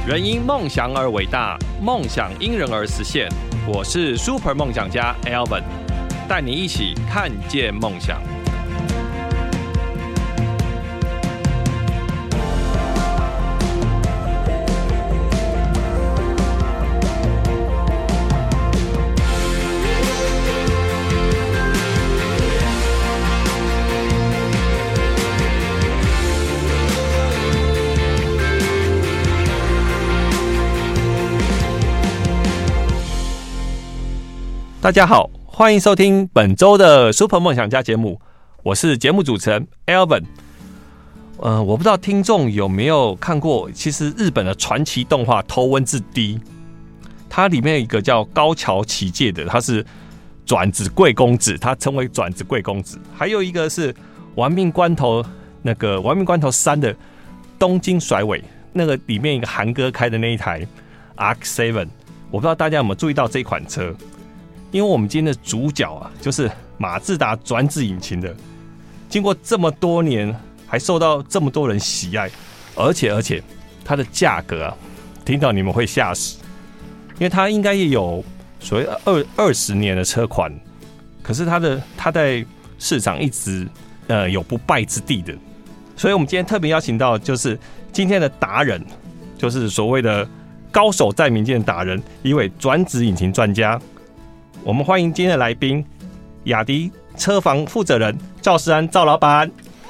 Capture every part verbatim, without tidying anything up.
人因梦想而伟大，梦想因人而实现。我是 Super 梦想家 Alvin， 带你一起看见梦想。大家好，欢迎收听本周的 Super 梦想家节目，我是节目主持人 Alvin。呃，我不知道听众有没有看过，其实日本的传奇动画《头文字 D》，它里面有一个叫高桥启介的，他是转子贵公子，他称为转子贵公子。还有一个是《玩命关头》那个《玩命关头三》的东京甩尾，那个里面一个韩哥开的那一台 A R C 七， 我不知道大家有没有注意到这款车。因为我们今天的主角啊，就是马自达转子引擎的，经过这么多年，还受到这么多人喜爱，而且而且它的价格啊，听到你们会吓死，因为它应该也有所谓二二十年的车款，可是它的它在市场一直呃有不败之地的，所以我们今天特别邀请到就是今天的达人，就是所谓的高手在民间的达人，一位转子引擎专家。我们欢迎今天的来宾，雅迪车房负责人赵世安赵老板。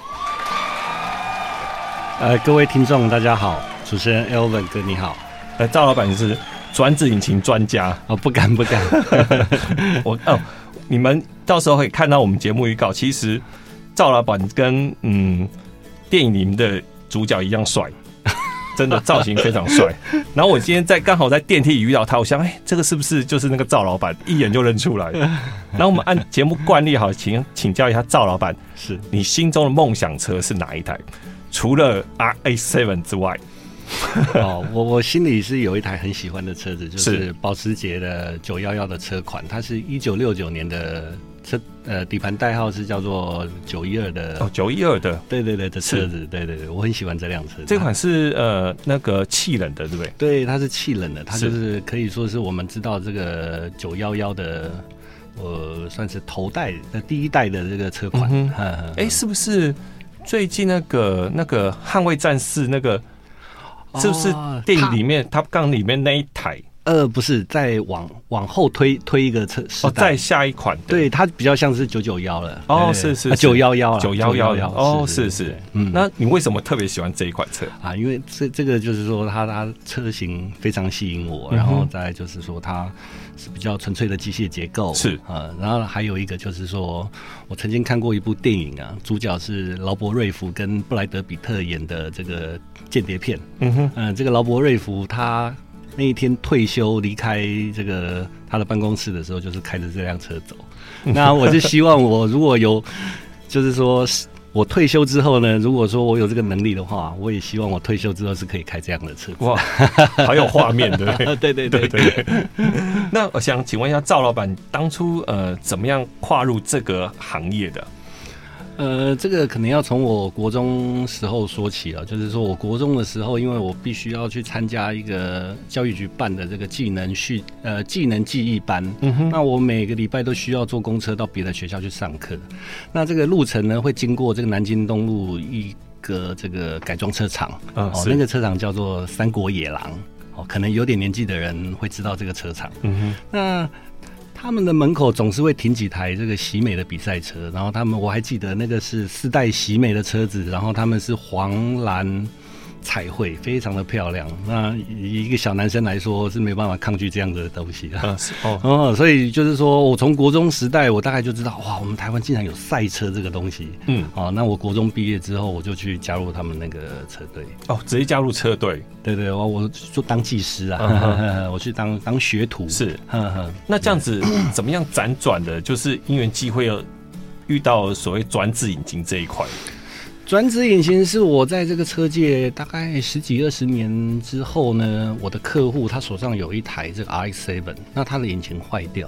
呃，各位听众大家好，主持人 Alvin 哥你好。 呃，赵老板是转子引擎专家哦，不敢不敢。 我哦，你们到时候可以看到我们节目预告，其实赵老板跟嗯电影里面的主角一样帅。真的造型非常帅，然后我今天在刚好在电梯里遇到他，我想，哎、欸，这个是不是就是那个赵老板？一眼就认出来。然后我们按节目惯例，好，请请教一下赵老板， 是你心中的梦想车是哪一台？除了 R A 七 之外， 哦，我我心里是有一台很喜欢的车子，就是保时捷的九一一的车款，它是一九六九年的。车呃底盘代号是叫做九一二的哦，九一二的， 对对对的车子，对对对，我很喜欢这辆车。 这款是呃那个气冷的，对不对？ 对，它是气冷的，它就是可以说是我们知道这个九一一的，呃，算是头代的第一代的这个车款。嗯哎、欸，是不是最近那个那个捍卫战士那个，是不是电影里面 Top Gun 里面那一台？ 呃，不是，再往往后推推一个车时代， 哦，再下一款， 对，它比较像是九九一了。 哦，是是九一一了， 九一一哦，是是，嗯，那你为什么特别喜欢这一款车啊？因为这这个就是说它它车型非常吸引我，然后再就是说它是比较纯粹的机械结构， 是啊，然后还有一个就是说我曾经看过一部电影啊，主角是劳勃瑞福跟布莱德比特演的这个间谍片，嗯哼，嗯、呃，这个劳勃瑞福他。那一天退休离开这个他的办公室的时候，就是开着这辆车走。那我就希望我如果有，就是说我退休之后呢，如果说我有这个能力的话，我也希望我退休之后是可以开这样的车。 哇，好有画面，对不对？ 对对对 对, 对。 那我想请问一下赵老板，当初呃怎么样跨入这个行业的？ 呃，这个可能要从我国中时候说起了，就是说我国中的时候，因为我必须要去参加一个教育局办的这个技能训呃技能技艺班，嗯哼，那我每个礼拜都需要坐公车到别的学校去上课，那这个路程呢会经过这个南京东路一个这个改装车厂，嗯、哦，那个车厂叫做三国野狼，哦，可能有点年纪的人会知道这个车厂，嗯哼，那。他们的门口总是会停几台这个喜美的比赛车，然后他们我还记得那个是四代喜美的车子，然后他们是黄蓝彩绘，非常的漂亮。那以一个小男生来说是没办法抗拒这样的东西的、啊、哦, 哦，所以就是说我从国中时代我大概就知道，哇，我们台湾竟然有赛车这个东西。嗯，好、哦，那我国中毕业之后，我就去加入他们那个车队。 哦，直接加入车队？ 对对，我我就当技师啊，嗯、我去当当学徒。 是，呵呵，那这样子怎么样辗转的？就是因缘际会遇到所谓转子引擎这一块。 转子引擎是我在这个车界大概十几二十年之后呢，我的客户他手上有一台这个 R X 七， 那他的引擎坏掉，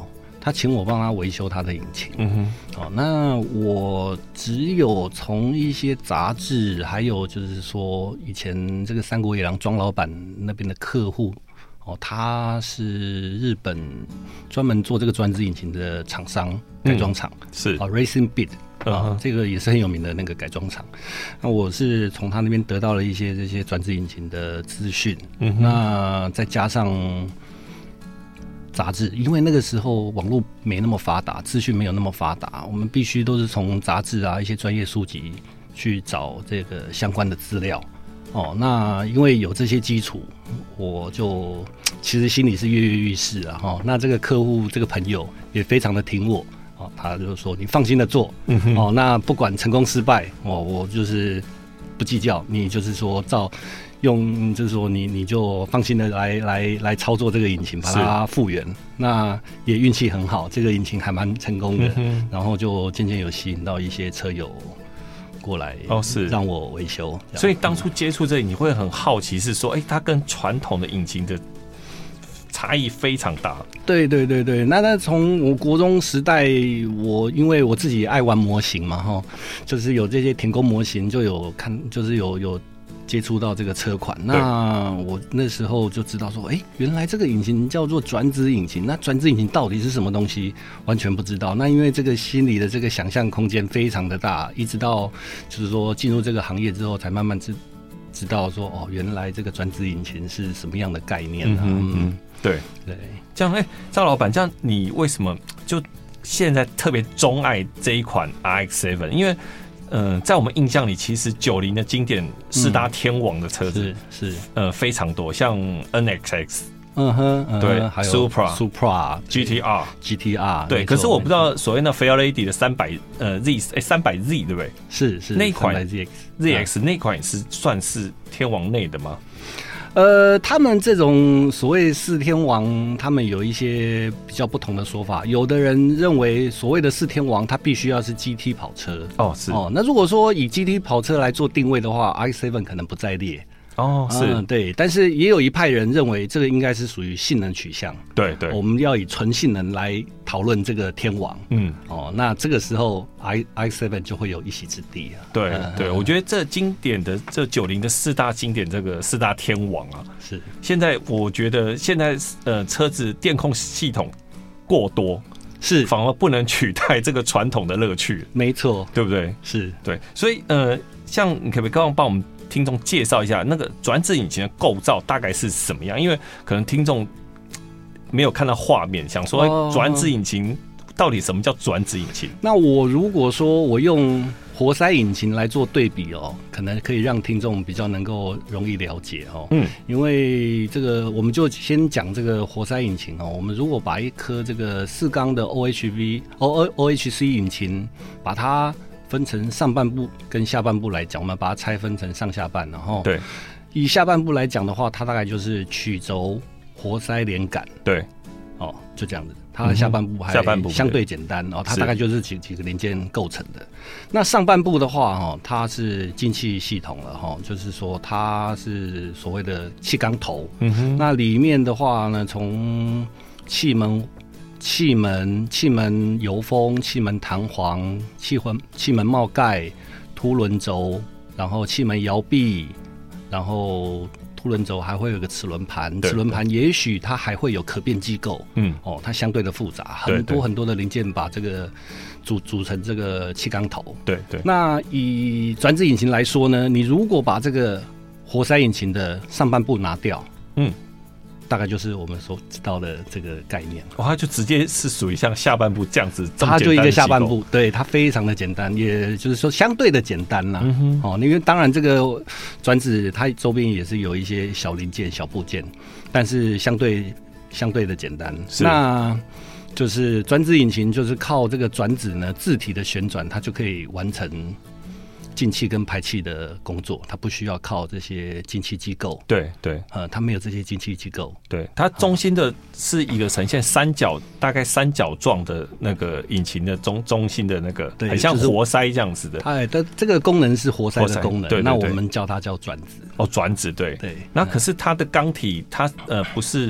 他请我帮他维修他的引擎。 嗯哼， 哦，那我只有从一些杂志，还有就是说以前这个三国野狼庄老板那边的客户，哦，他是日本专门做这个转子引擎的厂商改装厂， 嗯、是啊 Racing Beat。啊、uh ， 这个也是很有名的那个改装厂。那我是从他那边得到了一些这些转子引擎的资讯，嗯，那再加上杂志，因为那个时候网络没那么发达，资讯没有那么发达，我们必须都是从杂志啊一些专业书籍去找这个相关的资料。哦，那因为有这些基础，我就其实心里是跃跃欲试啊。哈、哦，那这个客户这个朋友也非常的挺我。哦，他就说你放心的做，嗯、哦，那不管成功失败，哦，我就是不计较，你就是说照用，就是说你你就放心的来来来操作这个引擎，把它复原。那也运气很好，这个引擎还蛮成功的，嗯、然后就渐渐有吸引到一些车友过来，哦，是让我维修。 所以当初接触这里，你会很好奇，是说，哎、欸，它跟传统的引擎的差异非常大。 对对对对，那那从我国中时代，我因为我自己爱玩模型嘛，哈，就是有这些田工模型，就有看，就是有有接触到这个车款。那我那时候就知道说，哎、欸，原来这个引擎叫做转子引擎。那转子引擎到底是什么东西？完全不知道。那因为这个心里的这个想象空间非常的大，一直到就是说进入这个行业之后，才慢慢知知道说，哦，原来这个转子引擎是什么样的概念啊？嗯。嗯对对，这样哎，赵、欸、老板，这样你为什么就现在特别钟爱这一款 R X 七？ 因为，嗯、呃，在我们印象里，其实九零的经典四大天王的车子、嗯、是, 是呃非常多，像 N X X， 嗯哼，嗯对， 还有 Supra、Supra、G T R、G T R， 对。可是我不知道所谓的 Fairlady 的三百呃 Z 哎三百 Z 对不对？ 是是那款 Z X Z X 那款也是算是天王内的吗？ 呃，他们这种所谓四天王，他们有一些比较不同的说法。有的人认为所谓的四天王，它必须要是 G T 跑车。哦，是哦。那如果说以 G T 跑车来做定位的话 ，R X 七 可能不在列。哦，是、嗯、对，但是也有一派人认为这个应该是属于性能取向， 对对， 我们要以纯性能来讨论这个天王，嗯，哦，那这个时候 R X 七 就会有一席之地啊。 对、嗯、对，我觉得这经典的这九零的四大经典，这个四大天王啊， 是现在我觉得现在呃车子电控系统过多， 是反而不能取代这个传统的乐趣， 没错， 对不对？ 是对，所以呃，像你可不可以刚刚帮我们听众介绍一下那个转子引擎的构造大概是什么样？因为可能听众没有看到画面，想说转子引擎到底什么叫转子引擎？ 那我如果说我用活塞引擎来做对比哦，可能可以让听众比较能够容易了解哦。嗯，因为这个我们就先讲这个活塞引擎哦。我们如果把一颗这个四缸的 O H V O O H C 引擎，把它分成上半部跟下半部来讲，我们把它拆分成上下半，然后对，以下半部来讲的话，它大概就是曲轴、活塞、连杆， 对， 哦，就这样子。它的下半部还相对简单哦，它大概就是几几个零件构成的。那上半部的话，哈，它是进气系统了哈，就是说它是所谓的气缸头。嗯哼，那里面的话呢，从气门。气门、气门油封、气门弹簧、气门气门帽盖、凸轮轴，然后气门摇臂，然后凸轮轴还会有个齿轮盘，齿轮盘也许它还会有可变机构，嗯，哦，它相对的复杂，很多很多的零件把这个组组成这个气缸头， 对对。 那以转子引擎来说呢，你如果把这个活塞引擎的上半部拿掉，嗯。大概就是我们所知道的这个概念， 哦，它就直接是属于像下半部这样子， 它就一个下半部，对，它非常的简单，也就是说相对的简单啦、啊嗯。哦，因为当然这个转子它周边也是有一些小零件、小部件，但是相对相对的简单。那就是转子引擎就是靠这个转子呢自体的旋转，它就可以完成进气跟排气的工作，它不需要靠这些进气机构。 对对， 呃，它没有这些进气机构。 对，它中心的是一个呈现三角，大概三角状的那个引擎的中中心的那个，很像活塞这样子的。 它的这个功能是活塞的功能，对对对，那我们叫它叫转子。 哦，转子，对对。那可是它的缸体，它呃不是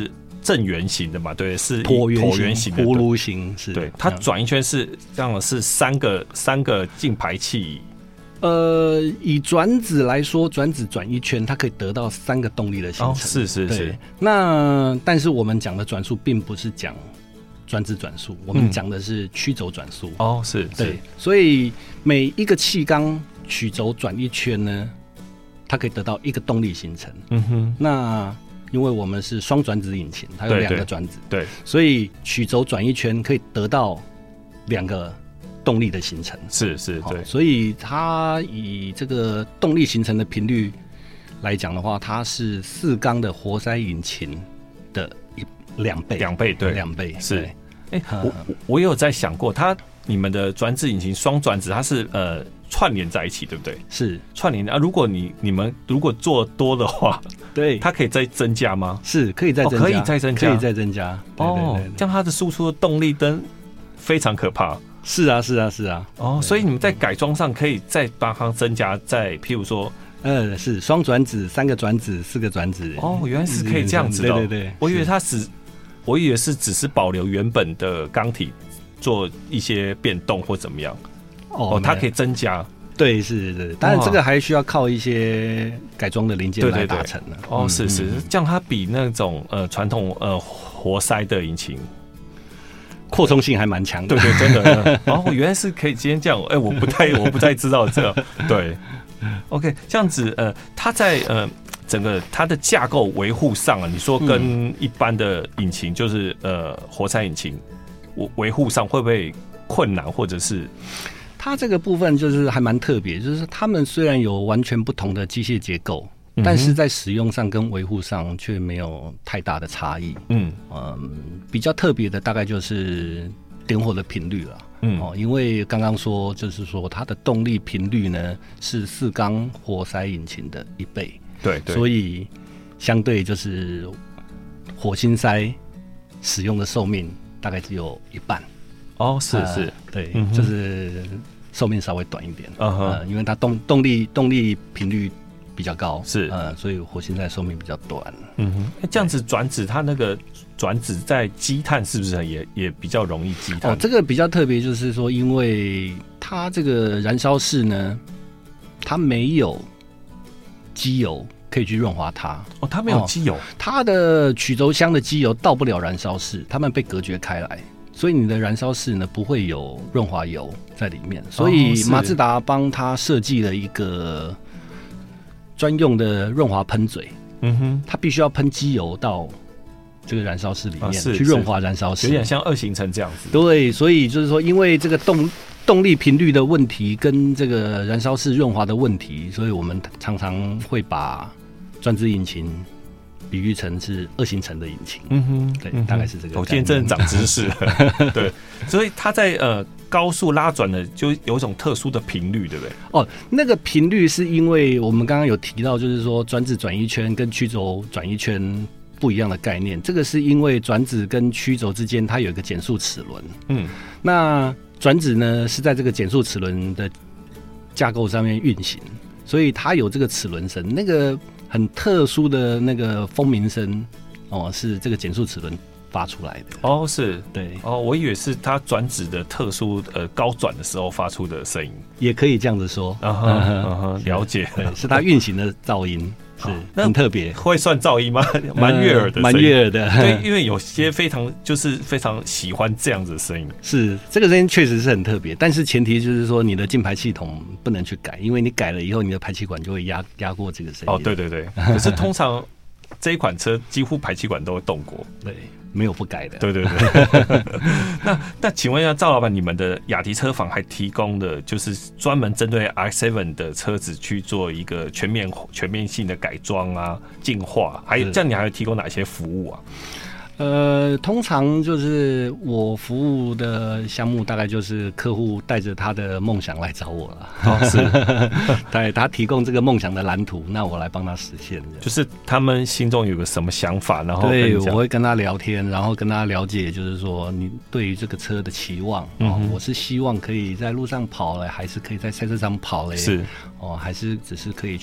正圆形的嘛，对，是椭圆椭圆形的葫芦形，是对，它转一圈是这样，是三个三个进排气。 呃，以转子来说，转子转一圈，它可以得到三个动力的形成。哦、 是是是。 那但是我们讲的转速并不是讲转子转速，我们讲的是曲轴转速。 嗯、哦，是， 对。所以每一个气缸曲轴转一圈呢，它可以得到一个动力形成。嗯哼。那因为我们是双转子引擎，它有两个转子， 对，对， 所以曲轴转一圈可以得到两个动力的形成， 是是，对， 所以它以这个动力形成的频率来讲的话，它是四缸的活塞引擎的一两倍， 两倍，对， 两倍是。哎、欸，我我有在想过，它你们的转子引擎双转子，它是呃串联在一起，对不对？ 是串联啊。如果你你们如果做多的话， 对， 它可以再增加吗？ 是可以再增加，哦、 可以再增加， 可以再增加。对对对对， 哦，这样它的输出的动力灯非常可怕。 是啊，是啊，是啊。 哦，所以你们在改装上可以再帮它增加，再譬如说， 呃，是双转子、三个转子、四个转子。 哦，原来是可以这样子的、哦。 对对对， 我以为它只，我以为是只是保留原本的钢体做一些变动或怎么样。哦，它可以增加。 对，是是是。当然，这个还需要靠一些改装的零件来达成的。 哦，是是，这样它比那种呃传统呃活塞的引擎。 扩充性还蛮强的， 对对，真的。哦，原来是可以今天这样，哎、欸，我不太我不太知道这个。对 ，OK， 这样子，呃，它在呃整个它的架构维护上啊，你说跟一般的引擎，就是呃活塞引擎维护上会不会困难，或者是？ 它这个部分就是还蛮特别，就是他们虽然有完全不同的机械结构。但是在使用上跟维护上却没有太大的差异。嗯嗯，比较特别的大概就是点火的频率了。嗯哦，因为刚刚说就是说它的动力频率呢是四缸活塞引擎的一倍。 对对， 所以相对就是火星塞使用的寿命大概只有一半。 哦，是是，呃、 对、嗯，就是寿命稍微短一点。嗯哼、呃，因为它动动力动力频率比较高， 是呃，所以活性塞寿命比较短。 嗯哼，欸、这样子转子，它那个转子在积碳是不是也也比较容易积碳？ 哦，这个比较特别，就是说，因为它这个燃烧室呢，它没有机油可以去润滑它。 哦，它没有机油，哦、 它的曲轴箱的机油到不了燃烧室，它们被隔绝开来。所以你的燃烧室呢不会有润滑油在里面，所以马自达帮它设计了一个专用的润滑喷嘴，嗯哼，它必须要喷机油到这个燃烧室里面、啊、去润滑燃烧室， 有点像二行程这样子。 对，所以就是说，因为这个动动力频率的问题跟这个燃烧室润滑的问题，所以我们常常会把转子引擎比喻成是二行程的引擎。嗯哼，对，嗯、大概是这个。 我、哦、今天真的长知识了。对，所以它在呃。高速拉转的就有一种特殊的频率，对不对？ 哦，那个频率是因为我们刚刚有提到，就是说转子转一圈跟曲轴转一圈不一样的概念。这个是因为转子跟曲轴之间它有一个减速齿轮，嗯，那转子呢是在这个减速齿轮的架构上面运行，所以它有这个齿轮声，那个很特殊的那个蜂鸣声哦，是这个减速齿轮发出来的。 哦，是， 对， 哦，我以为是它转子的特殊呃高转的时候发出的声音， 也可以这样子说。 啊哈，啊哈，了解， 对，是它运行的噪音，是很特别。 会算噪音吗？蛮悦耳的， 蛮悦耳的。 对，因为有些非常就是非常喜欢这样子的声音。 是，这个声音确实是很特别，但是前提就是说你的进排系统不能去改，因为你改了以后，你的排气管就会压压过这个声音。 哦，对对对。可是通常这一款车几乎排气管都会动过。 对。没有不改的， 对对对。那那请问一下赵老板，你们的雅迪车坊还提供的就是专门针对 R X 七 的车子去做一个全面全面性的改装啊、净化，还有这样你还会提供哪些服务啊？ 呃，通常就是我服务的项目，大概就是客户带着他的梦想来找我了。 哦，是， 对，他提供这个梦想的蓝图，那我来帮他实现。 就是他们心中有个什么想法，然后对，我会跟他聊天，然后跟他了解，就是说你对于这个车的期望。嗯、哦，我是希望可以在路上跑嘞，还是可以在赛车场跑嘞？ 是， 哦，还是只是可以去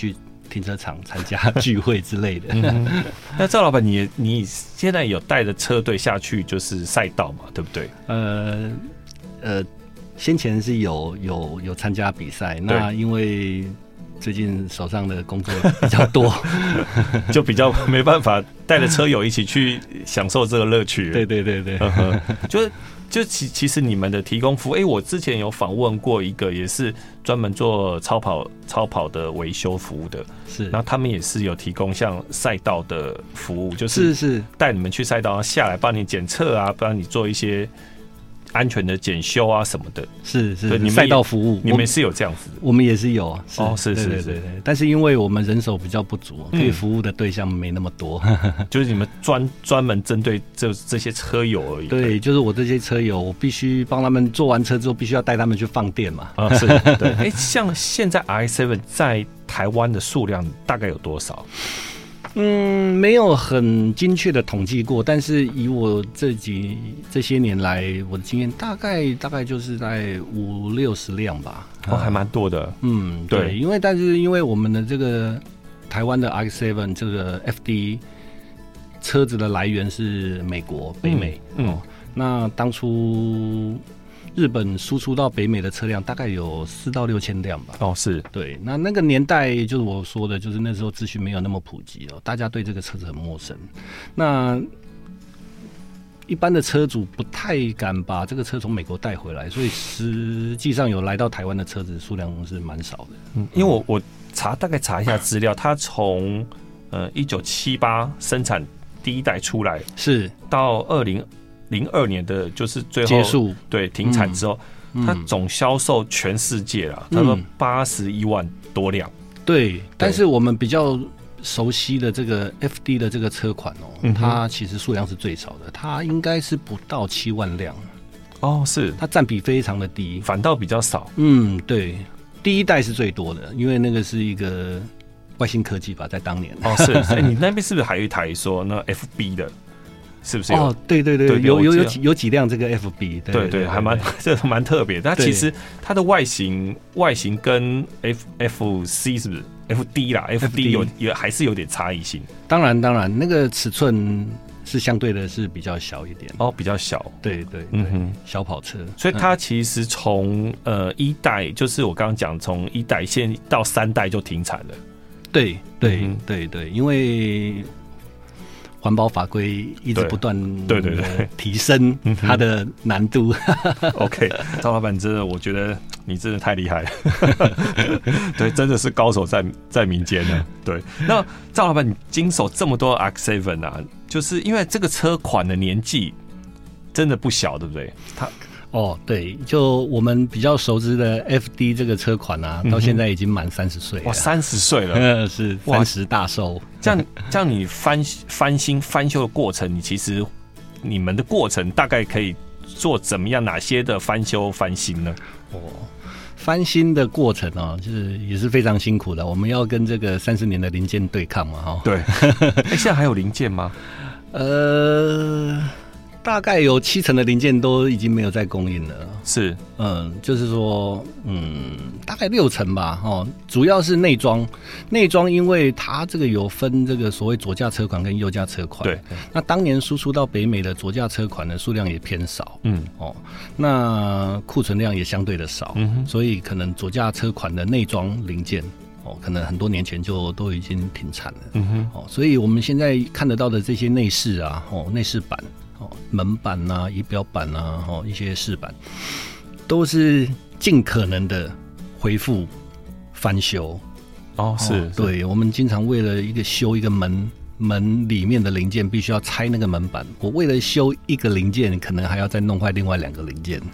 停车场参加聚会之类的。 嗯、那赵老板你，你你现在有带着车队下去就是赛道嘛，对不对？ 呃呃，先前是有有有参加比赛，那因为最近手上的工作比较多， 就比较没办法带着车友一起去享受这个乐趣。 对对对对， 就是。就其其实你们的提供服务，哎、欸，我之前有访问过一个，也是专门做超跑超跑的维修服务的， 是， 然后他们也是有提供像赛道的服务，就是是带你们去赛道下来帮你检测啊，帮你做一些安全的检修啊什么的， 是是，你们赛道服务， 你们是有这样子的， 我们也是有，是哦，是是是， 对对对对，但是因为我们人手比较不足，可以服务的对象没那么多， 嗯、就是你们专专门针对这这些车友而已。 对，就是我这些车友，我必须帮他们做完车之后，必须要带他们去放电嘛。 啊，是，对。哎、欸，像现在 R X 七 在台湾的数量大概有多少？ 嗯，没有很精确的统计过，但是以我这几这些年来我的经验，大概大概就是在五六十辆吧， 哦，还蛮多的。 嗯，对，对，因为但是因为我们的这个台湾的 R X 七 这个 F D 车子的来源是美国北美，嗯，哦，那当初日本输出到北美的车辆大概有四到六千辆吧。 哦，是， 对。那那个年代就是我说的，就是那时候资讯没有那么普及哦，大家对这个车子很陌生。那一般的车主不太敢把这个车从美国带回来，所以实际上有来到台湾的车子数量是蛮少的。 嗯，因为我我查大概查一下资料，它从呃一九七八生产第一代出来， 是到二零。零二年的就是最后结束， 对，停产之后，嗯、它总销售全世界啦，他说八十一万多辆。 对，但是我们比较熟悉的这个 F D 的这个车款哦，嗯、它其实数量是最少的，它应该是不到七万辆。 哦，是， 它占比非常的低， 反倒比较少。 嗯，对，第一代是最多的，因为那个是一个外星科技吧，在当年。 哦，是，欸、你那边是不是还有一台说那 F B 的？是不是有？ 哦，对对 对, 对, 对，有有有几有几辆这个 F B， 对 对, 对, 对， 还蛮这蛮特别的。它其实它的外形外形跟 F F C 是不是 F D 啦 ？F D 有也还是有点差异性。 当然当然，那个尺寸是相对的是比较小一点。 哦，比较小。 对对，嗯哼，小跑车。 所以它其实从呃一代，就是我刚刚讲，从一代现到三代就停产了。 对对、嗯、对对，因为环保法规一直不断对对对提升它的难度。 OK， 赵老板真的，我觉得你真的太厉害了。对，真的是高手在在民间呢。对，那赵老板你经手这么多 R X 七 啊，就是因为这个车款的年纪真的不小，对不对？它哦，对，就我们比较熟知的 F D 这个车款啊，到现在已经满三十岁了。 哇，三十岁了， 嗯，是三十大寿。 这样，这样你翻翻新翻修的过程，你其实你们的过程大概可以做怎么样？哪些的翻修翻新呢？ 哦，翻新的过程哦，就是也是非常辛苦的。我们要跟这个三十年的零件对抗嘛，哈。 对。哎，现在还有零件吗？ 呃。大概有七成的零件都已经没有在供应了， 是， 嗯，就是说，嗯，大概六成吧，哦，主要是内装，内装因为它这个有分这个所谓左驾车款跟右驾车款， 对， 那当年输出到北美的左驾车款的数量也偏少，嗯，哦，那库存量也相对的少，嗯，所以可能左驾车款的内装零件。哦，可能很多年前就都已经停产了，嗯哼，哦，所以我们现在看得到的这些内饰啊，哦，内饰板。哦，门板啊，仪表板啊，哦，一些饰板，都是尽可能的恢复翻修。 哦，是， 哦、对，我们经常为了一个修一个门门里面的零件，必须要拆那个门板。我为了修一个零件，可能还要再弄坏另外两个零件。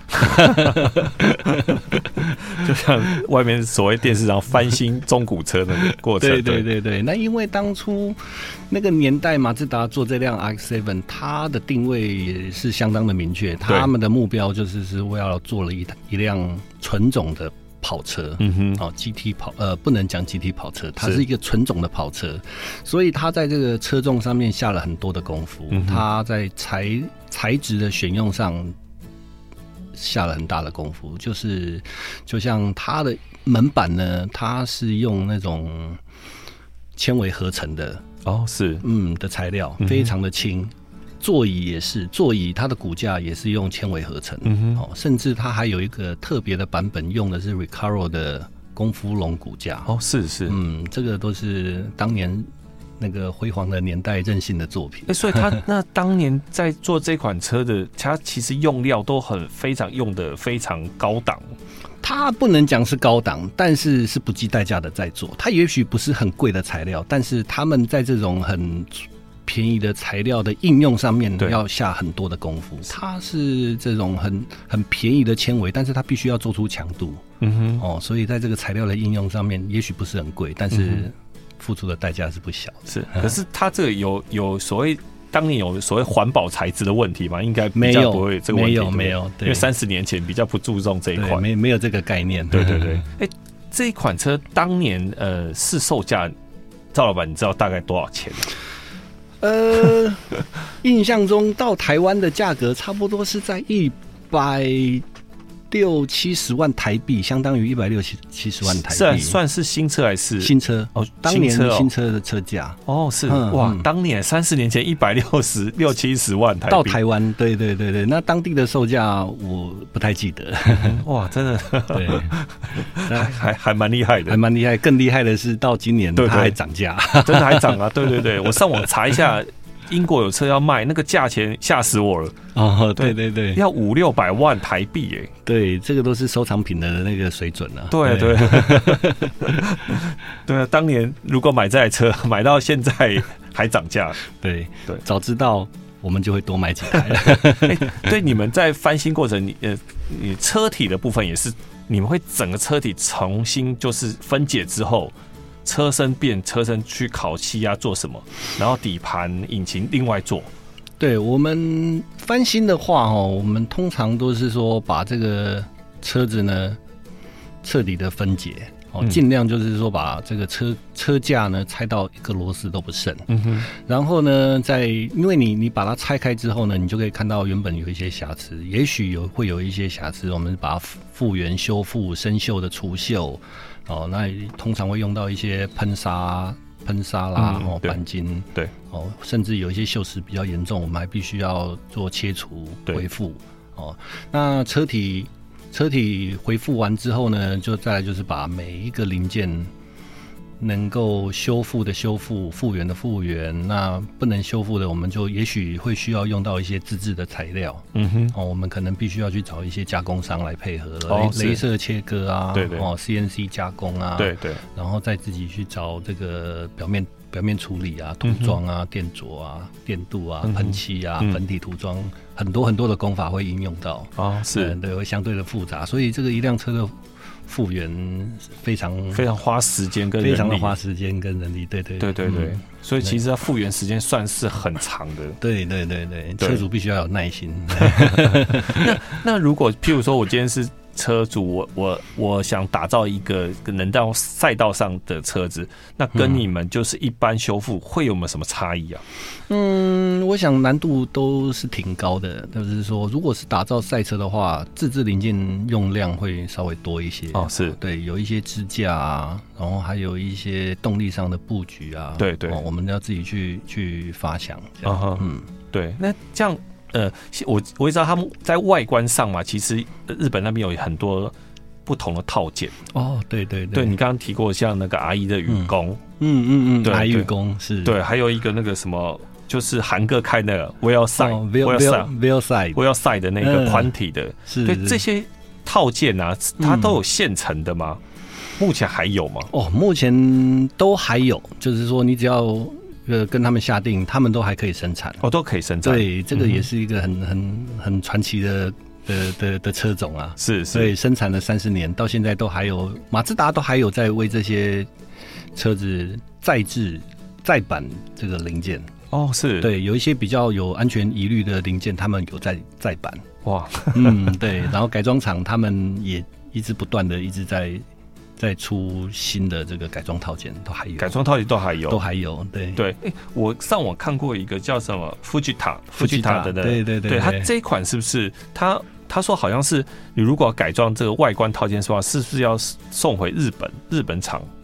就像外面所谓电视上翻新中古车的过程。 对对对对，那因为当初那个年代马自达做这辆 R X 七，它的定位也是相当的明确，他们的目标就是是为了做了一一辆纯种的跑车，嗯哼，哦 ，G T 跑，呃，不能讲 G T 跑车，它是一个纯种的跑车，所以它在这个车重上面下了很多的功夫，嗯、它在材材质的选用上下了很大的功夫，就是就像它的门板呢，它是用那种纤维合成的哦，是嗯的材料，非常的轻。嗯、座椅也是，座椅它的骨架也是用纤维合成，嗯哦，甚至它还有一个特别的版本，用的是 Recaro 的功夫龙骨架。 哦，是是， 嗯，这个都是当年那个辉煌的年代任性的作品。 欸、所以他那当年在做这款车的，他其实用料都很非常用的非常高档。 它不能讲是高档，但是是不计代价的在做。它也许不是很贵的材料，但是他们在这种很便宜的材料的应用上面要下很多的功夫。它是这种很很便宜的纤维，但是它必须要做出强度。嗯哼，哦，所以在这个材料的应用上面，也许不是很贵，但是付出的代价是不小的。 是，可是它这个有有所谓。当年有所谓环保材质的问题吗？应该没有， 不会有这个问题， 没有没有， 因为三十年前比较不注重这一块， 没没有这个概念。 对对对，哎、欸，这一款车当年呃市售价，赵老板你知道大概多少钱？ 呃，印象中到台湾的价格差不多是在一百六七十万台币，相当于一百六七七十万台币， 是算是新车还是新车？哦，当年新车的车价哦，是、嗯、哇，嗯、当年三十年前一百六十六七十万台币到台湾，对对对对，那当地的售价我不太记得。 嗯、哇，真的，对，还还还蛮厉害的， 还蛮厉害。更厉害的是，到今年它还涨价， 真的还涨啊！对对对，我上网查一下。英国有车要卖，那个价钱吓死我了哦！对对对， 要五六百万台币耶！ 对，这个都是收藏品的那个水准了、啊。 对对对啊！当年如果买这台车，买到现在还涨价， 对对，早知道我们就会多买几台了。 欸、对，你们在翻新过程，你呃，你车体的部分也是，你们会整个车体重新就是分解之后。车身变车身去烤漆啊，做什么？然后底盘、引擎另外做。 对，我们翻新的话，哦，我们通常都是说把这个车子呢彻底的分解，哦，尽量就是说把这个车车架呢拆到一个螺丝都不剩。嗯哼。然后呢，在因为你你把它拆开之后呢，你就可以看到原本有一些瑕疵，也许有会有一些瑕疵，我们把它复原、修复、生锈的除锈。哦，那通常会用到一些喷砂、喷砂啦，嗯、哦，钣金， 对， 哦，甚至有一些锈蚀比较严重，我们还必须要做切除、恢复。哦，那车体车体恢复完之后呢，就再来就是把每一个零件能够修复的修复，复原的复原，那不能修复的，我们就也许会需要用到一些自制的材料。嗯哼，哦，我们可能必须要去找一些加工商来配合，哦，雷射切割啊， 对对， 哦 ，C N C 加工啊， 对对， 然后再自己去找这个表面表面处理啊，涂装啊，电镯啊，电镀啊，喷漆啊，粉体涂装，很多很多的工法会应用到。哦，是，对，会相对的复杂，所以这个一辆车的复原非常非常花时间跟人力， 非常的花时间跟人力，对对对对对，嗯、所以其实它复原时间算是很长的。 对对对对，车主必须要有耐心。 那那如果譬如说我今天是车主，我我我想打造一个能到赛道上的车子，那跟你们就是一般修复会有没有什么差异啊？ 嗯，我想难度都是挺高的，就是说，如果是打造赛车的话，自制零件用量会稍微多一些。 哦，是对，有一些支架啊，然后还有一些动力上的布局啊， 对对、 哦，我们要自己去去发想。 啊哈，嗯，对，那这样。呃，我我也知道他们在外观上嘛，其实日本那边有很多不同的套件。 哦，对对对， 对你刚刚提过像那个 R 一的雨弓， 嗯嗯嗯， R 雨弓是， 对，还有一个那个什么，就是韩哥开那个 Wheel Side，Wheel Side，Wheel Side，Wheel Side 的那个宽体的， 是， 对这些套件啊，它都有现成的吗？目前还有吗？ 哦，目前都还有，就是说你只要。呃，跟他们下定，他们都还可以生产， 哦，都可以生产。 对，这个也是一个很、嗯、很很传奇的的的的车种啊， 是，是， 所以生产了三十年，到现在都还有，马自达都还有在为这些车子再制再版这个零件。 哦，是， 对，有一些比较有安全疑虑的零件，他们有在再版。 哇， 嗯，对，然后改装厂他们也一直不断的一直在。再出新的这个改装套件都还有， 改装套件都还有， 都还有，对对。欸、我上网看过一个叫什么 Fujita，Fujita 的， 对对对， 对它这一款是不是它？他说好像是你如果要改装这个外观套件的话，是不是要送回日本日本厂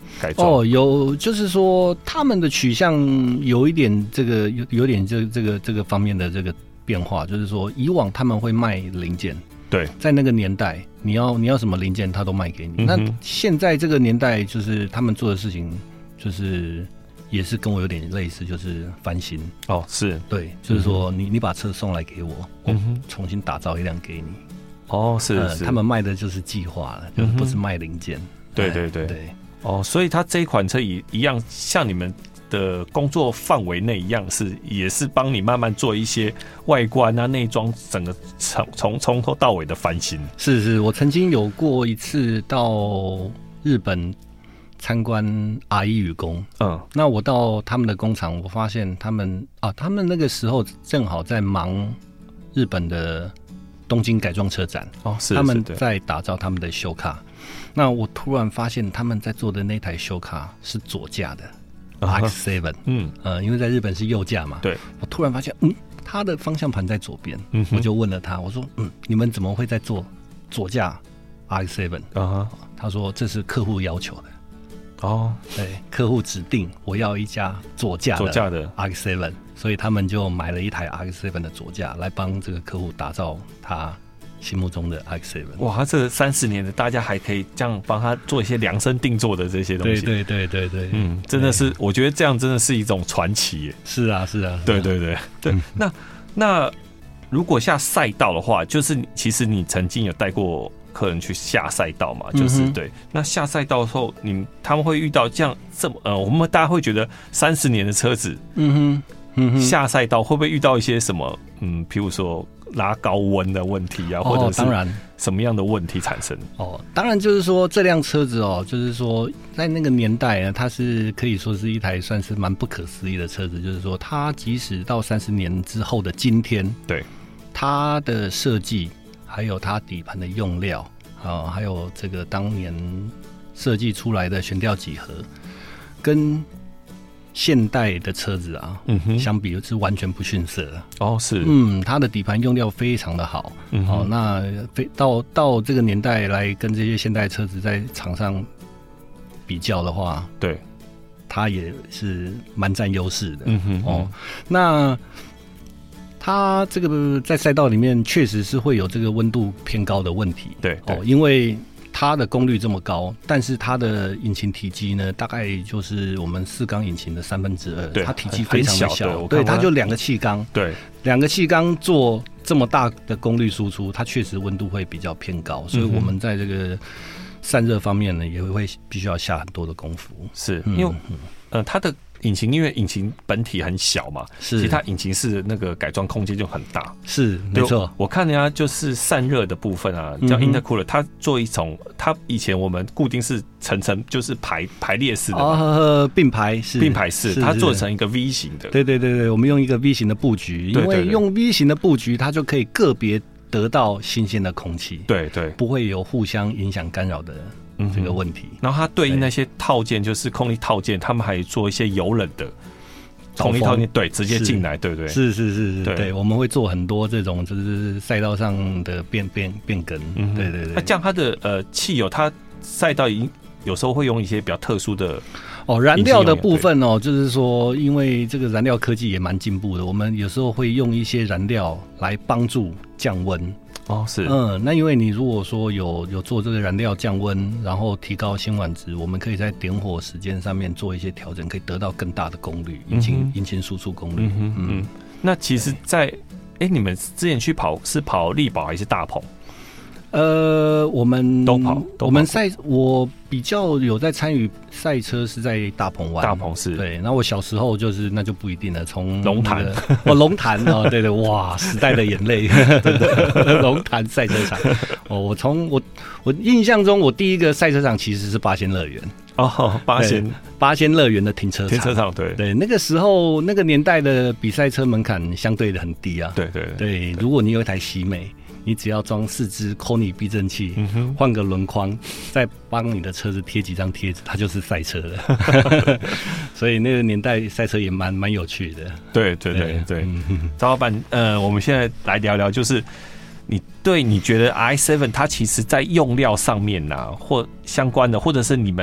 改装？ 哦，有，就是说他们的取向有一点这个有有点这这个这个方面的这个变化，就是说以往他们会卖零件， 对， 在那个年代，你要你要什么零件，他都卖给你。 嗯、 那现在这个年代，就是他们做的事情，就是也是跟我有点类似，就是翻新。 哦，是对，就是说你你把车送来给我，我重新打造一辆给你。 哦，是呃、 是， 他们卖的就是计划了，就是不是卖零件。 对对对对。 哦，所以它这一款车也一样，像你们的工作范围内一样，是也是帮你慢慢做一些外观啊、内装，整个从从从头到尾的翻新。 是是，我曾经有过一次到日本参观 R 一 宇工，嗯，那我到他们的工厂，我发现他们啊，他们那个时候正好在忙日本的东京改装车展， 哦，是他们在打造他们的修卡。那我突然发现他们在做的那台修卡是左驾的 X 七， 嗯，呃，因为在日本是右驾嘛， 对， 我突然发现，嗯，他的方向盘在左边，嗯，我就问了他，我说，嗯，你们怎么会在做左驾 X 七？啊，他说这是客户要求的。哦，对，客户指定我要一架左驾左驾的 X 七， 所以他们就买了一台 X 七 的左驾来帮这个客户打造他心目中的 X 七。 哇，他这三十年的，大家还可以这样帮他做一些量身定做的这些东西。 对对对对对， 嗯，真的是，我觉得这样真的是一种传奇耶。 是啊是啊， 对对对对。嗯、那那如果下赛道的话，就是其实你曾经有带过客人去下赛道嘛，就是、嗯、对。那下赛道的时候，你他们会遇到这样这么呃，我们大家会觉得三十年的车子，嗯哼，嗯哼，下赛道会不会遇到一些什么嗯，譬如说拉高温的问题啊，或者是当然什么样的问题产生？ 哦，当然就是说这辆车子哦，就是说在那个年代呢，它是可以说是一台算是蛮不可思议的车子，就是说它即使到三十年之后的今天， 对它的设计。还有它底盘的用料啊，还有这个当年设计出来的悬吊几何，跟现代的车子啊，嗯哼，相比是完全不逊色的。 哦，是， 嗯，它的底盘用料非常的好，嗯，哦，那非到到这个年代来跟这些现代车子在场上比较的话， 对， 它也是蛮占优势的。 嗯哼， 哦，那。它这个在赛道里面确实是会有这个温度偏高的问题， 对哦，因为它的功率这么高，但是它的引擎体积呢，大概就是我们四缸引擎的三分之二，它体积非常的小， 小对，它就两个气缸， 对， 两个气缸做这么大的功率输出，它确实温度会比较偏高，所以我们在这个散热方面呢，也会必须要下很多的功夫， 是因为、嗯、呃，它的。引擎因为引擎本体很小嘛， 是， 其实它引擎室那个改装空间就很大， 是没错。 我看人家就是散热的部分啊，叫 intercooler，、嗯、它做一种，它以前我们固定是层层就是排排列式的， 哦，并排式， 并排式，它做成一个 V 型的。 对对对对，我们用一个 V 型的布局，因为用 V 型的布局，它就可以个别得到新鲜的空气， 对对， 不会有互相影响干扰的。这个问题， 然后它对应那些套件，就是空力套件，他们还做一些油冷的空力套件，对，直接进来，对不对？ 是是是是，对，对，我们会做很多这种就是赛道上的变变变更，嗯，对对对。 那这样它的呃汽油，它赛道已经有时候会用一些比较特殊的哦燃料的部分哦，就是说，因为这个燃料科技也蛮进步的，我们有时候会用一些燃料来帮助降温。 哦，是， 嗯，那因为你如果说有有做这个燃料降温，然后提高辛烷值，我们可以在点火时间上面做一些调整，可以得到更大的功率，引擎、嗯、引擎输出功率。嗯嗯， 嗯，那其实在，在哎，你们之前去跑是跑力宝还是大鹏？ 呃，我们都跑，都跑我们赛我比较有在参与赛车是在大鹏湾， 大鹏是对。那我小时候就是那就不一定了，从龙潭哦，龙潭哦，对对，哇，时代的眼泪，龙潭赛车场哦，我从我我印象中，我第一个赛车场其实是八仙乐园哦，八仙八仙乐园的停车场， 停车场对对，那个时候那个年代的比赛车门槛相对的很低啊， 对对 对, 对, 对，如果你有一台喜美。你只要装四支 Koni 避震器，换、嗯、个轮框，再帮你的车子贴几张贴纸，它就是赛车了。所以那个年代赛车也蛮蛮有趣的。 对对对对，张老板，呃，我们现在来聊聊，就是你对你觉得 R X 七它其实在用料上面呐、啊，或相关的，或者是你们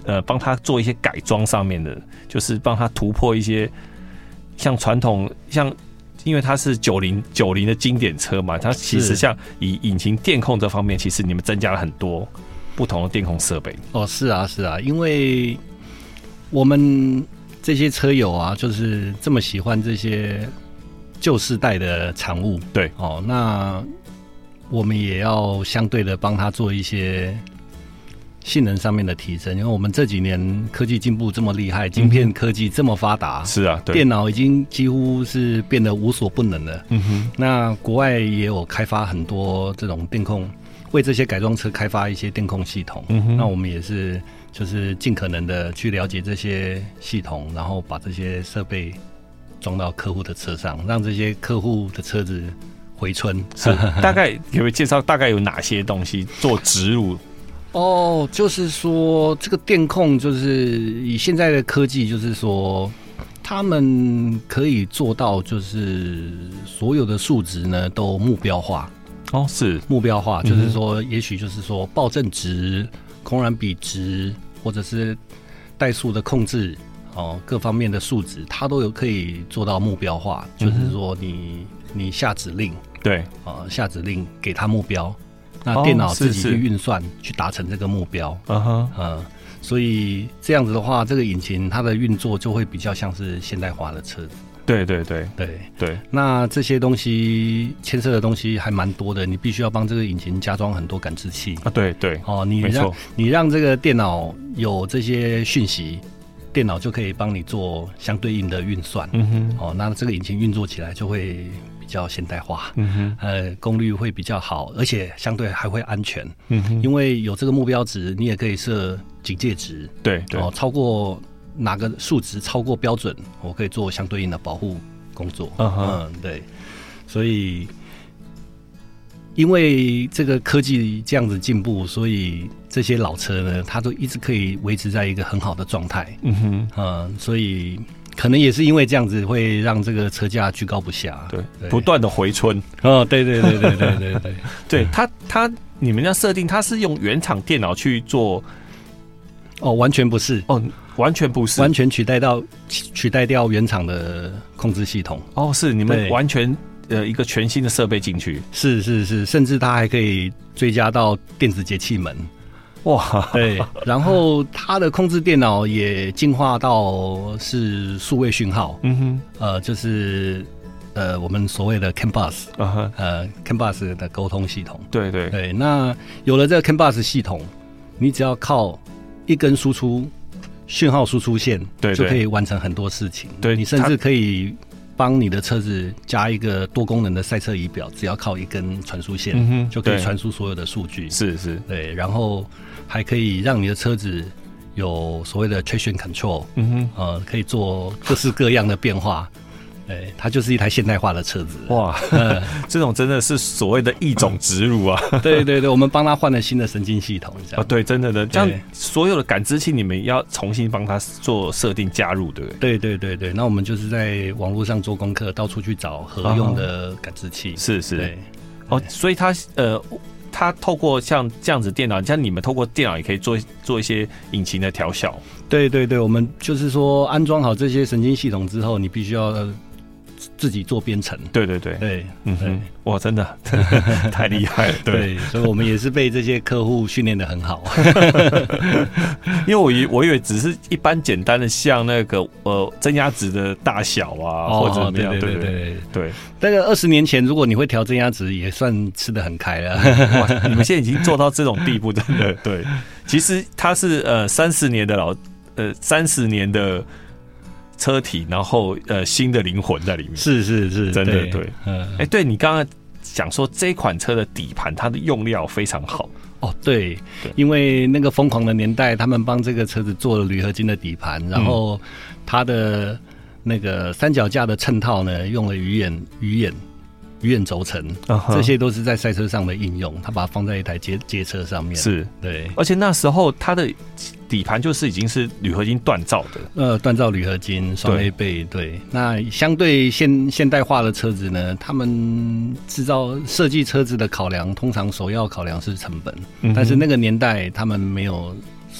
呃帮他做一些改装上面的，就是帮他突破一些像传统像。因为它是九零九零的经典车嘛，它其实像以引擎电控这方面，其实你们增加了很多不同的电控设备。 哦，是啊，是啊，因为我们这些车友啊，就是这么喜欢这些旧世代的产物， 对， 哦，那我们也要相对的帮他做一些性能上面的提升，因为我们这几年科技进步这么厉害，晶片科技这么发达， 嗯、是啊，对， 电脑已经几乎是变得无所不能了。 嗯哼， 那国外也有开发很多这种电控，为这些改装车开发一些电控系统。嗯哼，那我们也是就是尽可能的去了解这些系统，然后把这些设备装到客户的车上，让这些客户的车子回春。 是，大概可不可以介绍大概有哪些东西做植入？ 哦，就是说这个电控，就是以现在的科技，就是说他们可以做到，就是所有的数值呢都目标化。 哦，是目标化，就是说，也许就是说暴振值、空燃比值，或者是怠速的控制，哦，各方面的数值，它都有可以做到目标化。嗯、就是说你，你你下指令， 对， 啊、呃，下指令给它目标。那电脑自己去运算，哦、去达成这个目标。嗯哼，嗯，所以这样子的话，这个引擎它的运作就会比较像是现代化的车子。 对对对对对。 那这些东西牵涉的东西还蛮多的，你必须要帮这个引擎加装很多感知器啊。对对。 哦，你让你让这个电脑有这些讯息，电脑就可以帮你做相对应的运算。嗯哼。哦，那这个引擎运作起来就会比较现代化，嗯哼，呃，功率会比较好，而且相对还会安全，嗯哼，因为有这个目标值，你也可以设警戒值， 对对， 哦，超过哪个数值超过标准，我可以做相对应的保护工作，嗯嗯，对，所以因为这个科技这样子进步，所以这些老车呢，它都一直可以维持在一个很好的状态，嗯哼，嗯，所以。可能也是因为这样子，会让这个车价居高不下， 对，对不断的回春。 哦，对对对对对对对， 对它它你们要设定，它是用原厂电脑去做， 哦，完全不是， 哦，完全不是， 完全取代到取代掉原厂的控制系统。 哦，是你们完全呃一个全新的设备进去， 是是是，甚至它还可以追加到电子节气门。哇，对，然后它的控制电脑也进化到是数位讯号，嗯哼，呃，就是呃我们所谓的 C A N bus， uh-huh. 呃 C A N bus 的沟通系统， 对对对，那有了这个 C A N bus 系统，你只要靠一根输出讯号输出线，对对，就可以完成很多事情，对，你甚至可以帮你的车子加一个多功能的赛车仪表，只要靠一根传输线，嗯、就可以传输所有的数据。 是是， 对，然后还可以让你的车子有所谓的 traction control， 嗯哼，呃，可以做各式各样的变化。对，它就是一台现代化的车子。哇， 嗯、这种真的是所谓的异种植入啊！ 对对对，我们帮他换了新的神经系统，这样。 哦，对，真的的，这样所有的感知器你们要重新帮他做设定加入，对不对？ 对对对对，那我们就是在网络上做功课，到处去找合用的感知器。 是是， 对。 哦，所以它呃，它透过像这样子电脑，像你们透过电脑也可以做做一些引擎的调小。 对对对，我们就是说安装好这些神经系统之后，你必须要自己做编程。 对对对对， 嗯哼，哇，真的真的太厉害了。对, 对，所以我们也是被这些客户训练得很好。 因为我以我以为只是一般简单的像那个呃增压值的大小啊，哦、或者怎么样，对对对 对, 对。 那个二十年前，如果你会调增压值，也算吃得很开了。 哇，你们现在已经做到这种地步，真的对。其实它是呃三十年的老呃三十年的车体，然后呃新的灵魂在里面， 是是是， 真的对。嗯，哎、欸，对你刚刚讲说这款车的底盘，它的用料非常好。 哦，对，对，因为那个疯狂的年代，他们帮这个车子做了铝合金的底盘，然后它的那个三脚架的衬套呢，用了鱼眼鱼眼鱼眼轴承， uh-huh. 这些都是在赛车上的应用，他把它放在一台街街车上面， 是对， 而且那时候它的底盘就是已经是铝合金锻造的， 呃，锻造铝合金双 A 背，对。那相对现现代化的车子呢，他们制造设计车子的考量，通常首要考量是成本，嗯、但是那个年代他们没有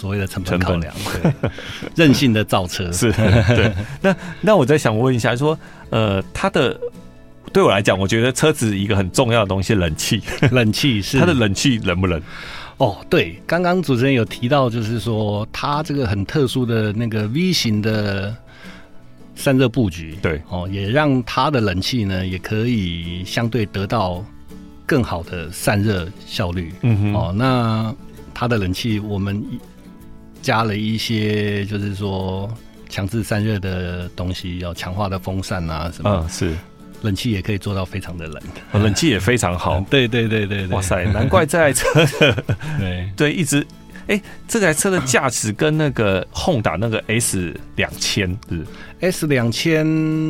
所谓的成本考量，对，任性的造车是，对。那那我再想问一下说，呃，它的对我来讲，我觉得车子一个很重要的东西，冷气， 冷气是它的冷气冷不冷？ 哦，对，刚刚主持人有提到，就是说它这个很特殊的那个 V 型的散热布局， 对， 哦，也让它的冷气呢也可以相对得到更好的散热效率。嗯哼，哦，那它的冷气我们加了一些，就是说强制散热的东西，要强化的风扇啊什么， 嗯，是。 冷气也可以做到非常的冷， 哦、冷气也非常好。 嗯、对对对对对， 哇塞，难怪这台车的对对一直哎、欸，这台车的价值跟那个 Honda 那个 S 两千是 S 两千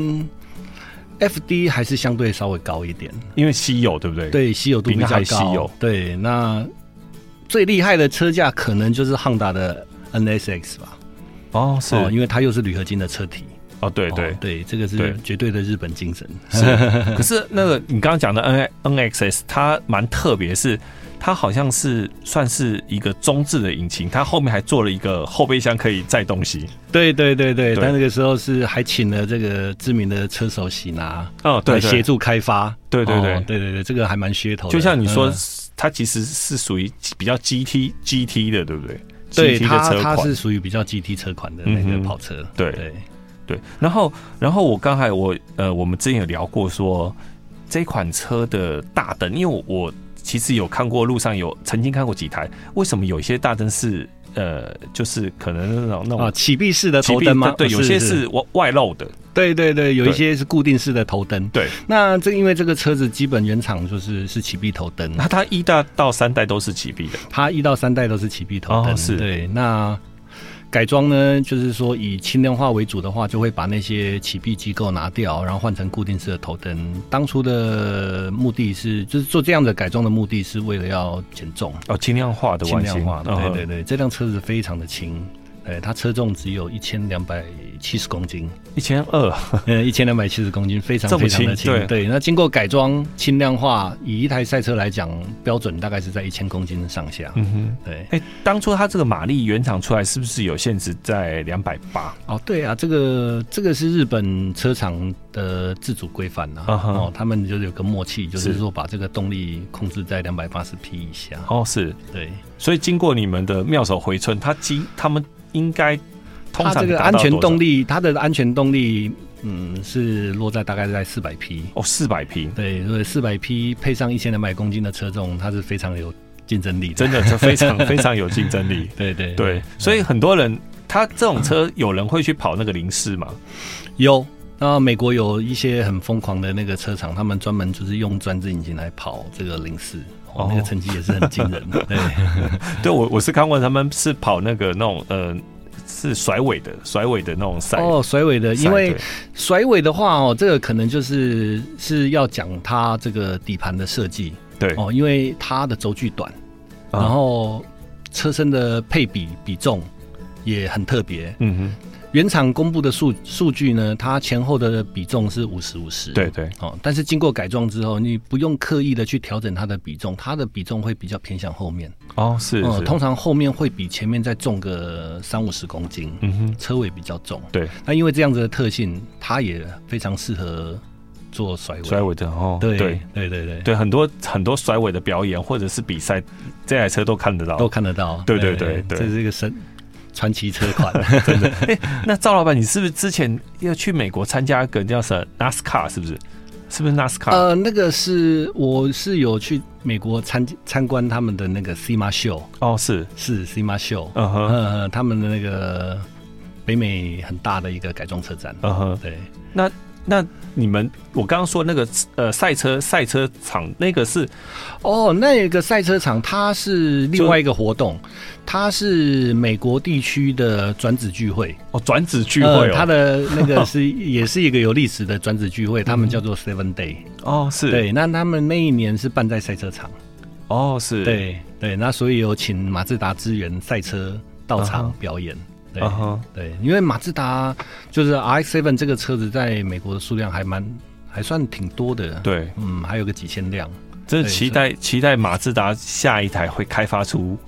F D 还是相对稍微高一点， 因为稀有对不对？ 对，稀有度比较高。 稀有对，那最厉害的车架可能就是 Honda 的 N S X 吧。 哦，是哦，因为它又是铝合金的车体。 哦，对对、 哦、对，这个是绝对的日本精神。 是，可是那个你刚刚讲的 N N X S， 它蛮特别，是它好像是算是一个中置的引擎，它后面还做了一个后备箱可以载东西。 对对对对，但那个时候是还请了这个知名的车手喜拿哦，对，来协助开发。 对对对、 哦、对对对，这个还蛮噱头的。 就像你说，嗯、它其实是属于比较 G T G T 的，对不对？ 对， G T 的它车款它是属于比较 G T 车款的那个跑车。嗯、 对对。 对，然后，然后我刚才我呃，我们之前有聊过说这款车的大灯，因为我我其实有看过路上有曾经看过几台，为什么有一些大灯是呃，就是可能那种那种啊起闭式的头灯吗？ 对，有些是外外露的。 对对对，有一些是固定式的头灯。 对， 那这因为这个车子基本原厂就是是起闭头灯， 那它一代到三代都是起闭的， 它一到三代都是起闭头灯。 哦、是， 对，那。改装呢，就是说以轻量化为主的话，就会把那些起闭机构拿掉，然后换成固定式的头灯。当初的目的是，就是做这样的改装的目的是为了要减重哦，轻量化的轻量化的，对对对，这辆车子非常的轻。对，它车重只有一千两百七十公斤， 一千二， 嗯，一千两百七十公斤，非常非常的轻。对, 对，那经过改装轻量化，以一台赛车来讲，标准大概是在一千公斤上下。嗯哼，对。 哎、欸，当初它这个马力原厂出来是不是有限制在两百八？ 哦，对啊，这个这个是日本车厂的自主规范呐、啊。Uh-huh. 哦，他们就是有个默契，就是说把这个动力控制在两百八十匹以下。 哦，是， 对。 所以经过你们的妙手回春，它经他们。应该通常它这个安全动力，它的安全动力，嗯，是落在大概在四百匹哦，四百匹， 对，所以四百匹配上一千两百公斤的车重，它是非常有竞争力的， 真的是非常非常有竞争力。 对对对, 对，所以很多人，他这种车有人会去跑那个零式吗？ 有。那美国有一些很疯狂的那个车厂，他们专门就是用专制引擎来跑这个零式。哦，那个成绩也是很惊人的。对， 对我我是看过他们是跑那个那种呃是甩尾的甩尾的那种赛哦，甩尾的，因为甩尾的话哦，这个可能就是是要讲它这个底盘的设计， 对哦，因为它的轴距短，然后车身的配比比重也很特别，嗯哼。原厂公布的数数据呢，它前后的比重是五十五十， 对对， 哦，但是经过改装之后，你不用刻意的去调整它的比重，它的比重会比较偏向后面。 哦，是， 嗯， 是通常后面会比前面再重个三五十公斤，嗯哼，车尾比较重， 对。 那因为这样子的特性，它也非常适合做甩尾， 甩尾的哦， 对对对对对对，很多很多甩尾的表演或者是比赛，这台车都看得到， 都看得到， 对对对对， 这是一个神。传奇车款， 真的。哎、欸，那赵老板，你是不是之前要去美国参加一个叫什么 NASCAR？ 是不是？是不是 NASCAR？ 呃，那个是我是有去美国参参观他们的那个 SEMA Show。 哦，是是 SEMA Show。 嗯哼， 呃，他们的那个北美很大的一个改装车展。 嗯哼， 对。 那那你们，我刚刚说那个呃赛车赛车场那个是哦，那个赛车场它是另外一个活动，它是美国地区的转子聚会哦，转子聚会哦， 呃、它的那个是也是一个有历史的转子聚会，他们叫做 Seven Day 哦，是对，那他们那一年是办在赛车场哦，是对对，那所以有请马自达支援赛车到场表演。Uh-huh.对、uh-huh. 对，因为马自达就是 R X 七 这个车子在美国的数量还蛮还算挺多的， 对， 嗯，还有个几千辆， 真的期待期待马自达下一台会开发出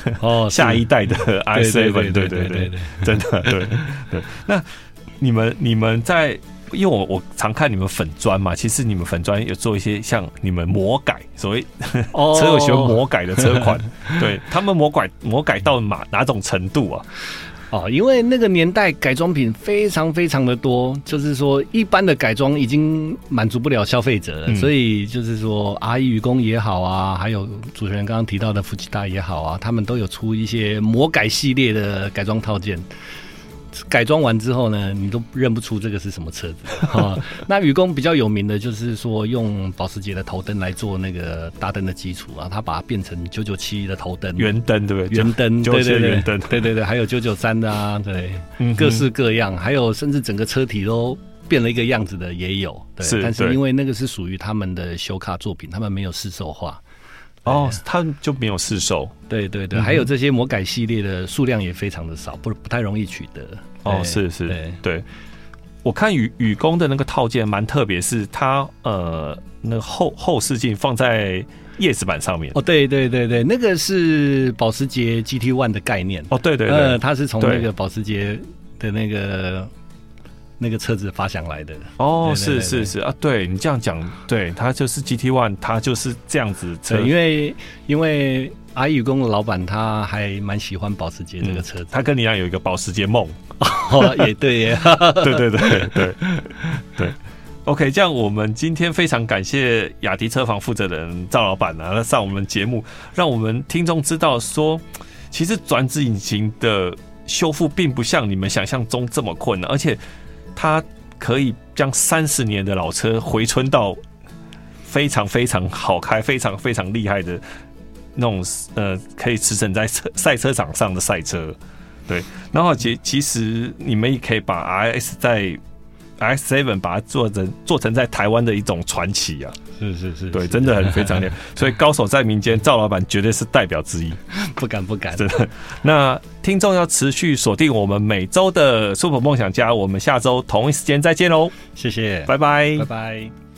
哦，下一代的 R X 七，对对对对，真的对对。那你们你们在，因为我我常看你们粉专嘛，其实你们粉专有做一些像你们魔改，所谓车友喜欢魔改的车款，对他们魔改魔改到哪哪种程度啊？ 哦，因为那个年代改装品非常非常的多，就是说一般的改装已经满足不了消费者了，嗯、所以就是说 R E 雨工也好啊，还有主持人刚刚提到的福吉达也好啊，他们都有出一些魔改系列的改装套件。改装完之后呢，你都认不出这个是什么车子。哦、那雨工比较有名的就是说用保时捷的头灯来做那个大灯的基础啊，他把它变成九九七的头灯， 圆灯对不对？ 圆灯，对对对， 圆灯， 对对对，还有九九三的啊，对，嗯、各式各样，还有甚至整个车体都变了一个样子的也有。对，是但是因为那个是属于他们的修卡作品，他们没有市售化。 哦，他们就没有市售， 对对对、嗯，还有这些魔改系列的数量也非常的少，不不太容易取得。 哦，是是，对对。我看雨雨工的那个套件蛮特别，是它呃那个后后视镜放在叶子板上面。 哦，对对对对，那个是保时捷 G T 一 的概念。 哦，对对对， 呃，它是从那个保时捷的那个。那个车子发想来的哦，对对对对是是是啊，对你这样讲，对，它就是 G T 一，它就是这样子车， 因为因为阿雨工的老板他还蛮喜欢保时捷这个车子，嗯、 他跟你一样有一个保时捷梦， 哦，也对耶， 对对对对对。OK， 这样我们今天非常感谢雅迪车房负责人赵老板啊，上我们节目，让我们听众知道说，其实转子引擎的修复并不像你们想象中这么困难，而且它可以将三十年的老车回春到非常非常好开、非常非常厉害的那种呃，可以驰骋在赛车场上的赛车。对，然后其其实你们也可以把 R X 在 R X 七 把它做成做成在台湾的一种传奇啊。 是是是， 对，真的很非常厉害。所以高手在民间，赵老板绝对是代表之一。 不敢不敢， 真的。那听众要持续锁定我们每周的 Super 梦想家，我们下周同一时间再见喽。 谢谢， 拜拜， 拜拜。